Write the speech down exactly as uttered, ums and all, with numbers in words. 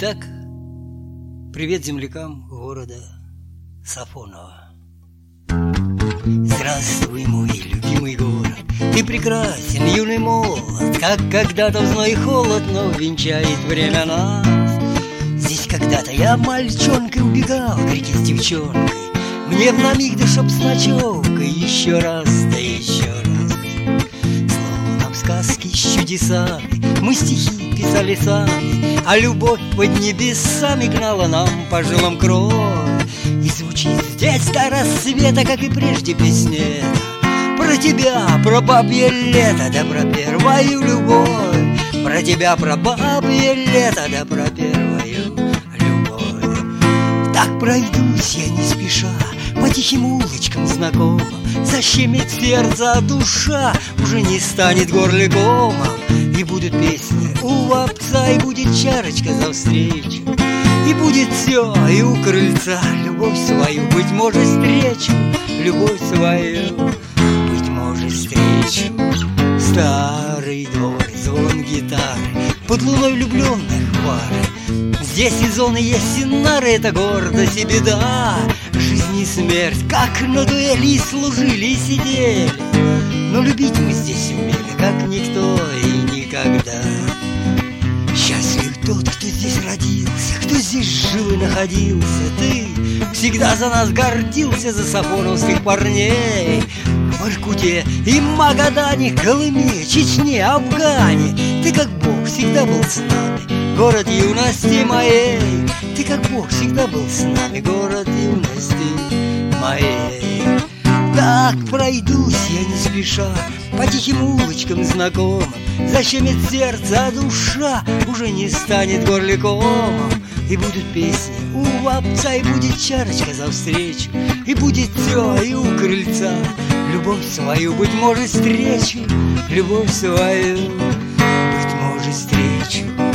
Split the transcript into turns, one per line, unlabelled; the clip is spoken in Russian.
Итак, привет землякам города Сафоново. Здравствуй, мой любимый город, ты прекрасен, юный молод, как когда-то в зной и холод, но венчает время нас. Здесь когда-то я мальчонкой убегал к реке с девчонкой, мне в на миг да чтоб с ночевкой еще раз, да еще раз. Словно в сказке с чудесами мы стихи писали сами, а любовь под небесами гнала нам по жилам кровь. И звучит здесь до рассвета, как и прежде, песня про тебя, про бабье лето, да про первую любовь. Про тебя, про бабье лето, да про первую любовь. Так пройдусь я не спеша по тихим улочкам знакомым, защемит сердце, а душа уже не станет горликом. И будут песни у вапца, и будет чарочка за встречу, и будет все, и у крыльца любовь свою, быть может, встречу, любовь свою, быть может, встречу. Старый двор, звон гитары, под луной влюбленных пары. Здесь и зоны есть, и нары, это гордость и беда. Жизнь и смерть, как на дуэли, и служили, и сидели. Но любить мы здесь умели, как никто и никогда. Счастлив тот, кто здесь родился, кто здесь жил и находился. Ты всегда за нас гордился, за сафоновских парней. В Иркуте и Магадане, Колыме, Чечне, Афгане ты как Бог всегда был с нами, город юности моей. Ты как Бог всегда был с нами, город юности моей. Так пройдусь я не спеша по тихим улочкам знакомым, защемит сердце, а душа уже не станет горликом. И будут песни у вапца, и будет чарочка за встречу, и будет все, и у крыльца любовь свою, быть может, встречу, любовь свою, быть может, встречу.